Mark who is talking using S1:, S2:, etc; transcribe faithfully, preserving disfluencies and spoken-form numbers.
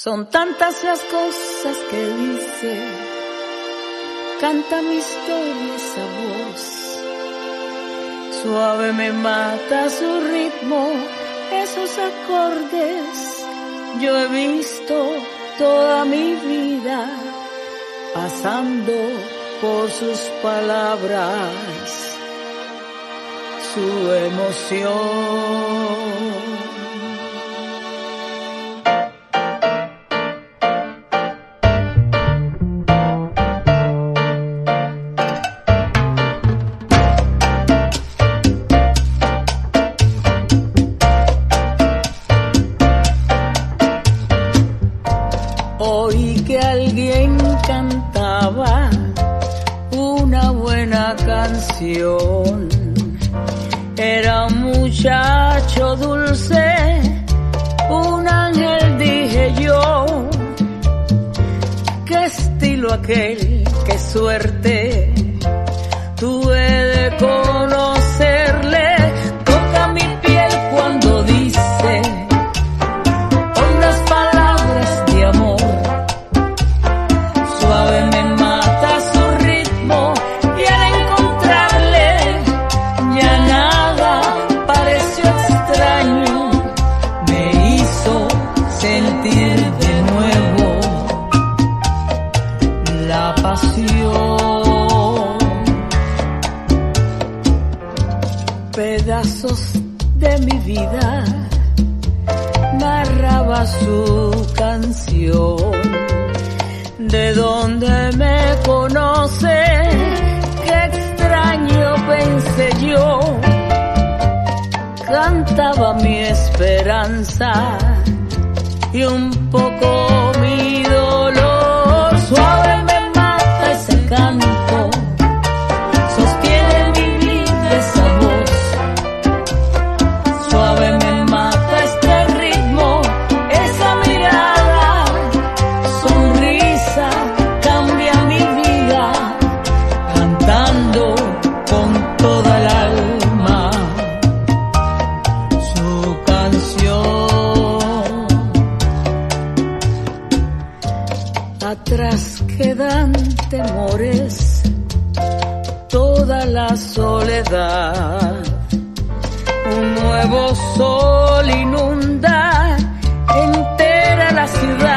S1: Son tantas las cosas que dice, canta mi historia esa voz. Suave me mata su ritmo, esos acordes. Yo he visto toda mi vida pasando por sus palabras, su emoción. Oí que alguien cantaba una buena canción. Era un muchacho dulce, un ángel, dije yo. Qué estilo aquel, qué suerte tuve de conocerle. Toca mi piel cuando dice unas palabras de amor. Suave me mata su ritmo y al encontrarle ya nada pareció extraño. Me hizo sentir de nuevo la pasión. Pedazos de mi vida narraba su canción. ¿De dónde me conoce? Qué extraño, pensé yo. Cantaba mi esperanza y un poco mi dolor. Suave me mata ese canto, sostiene mi vida esa voz. Suave me mata este ritmo, esa mirada, sonrisa, cambia mi vida, cantando con toda el alma su canción. Atrás quedan temores, toda la soledad. Un nuevo sol inunda entera la ciudad.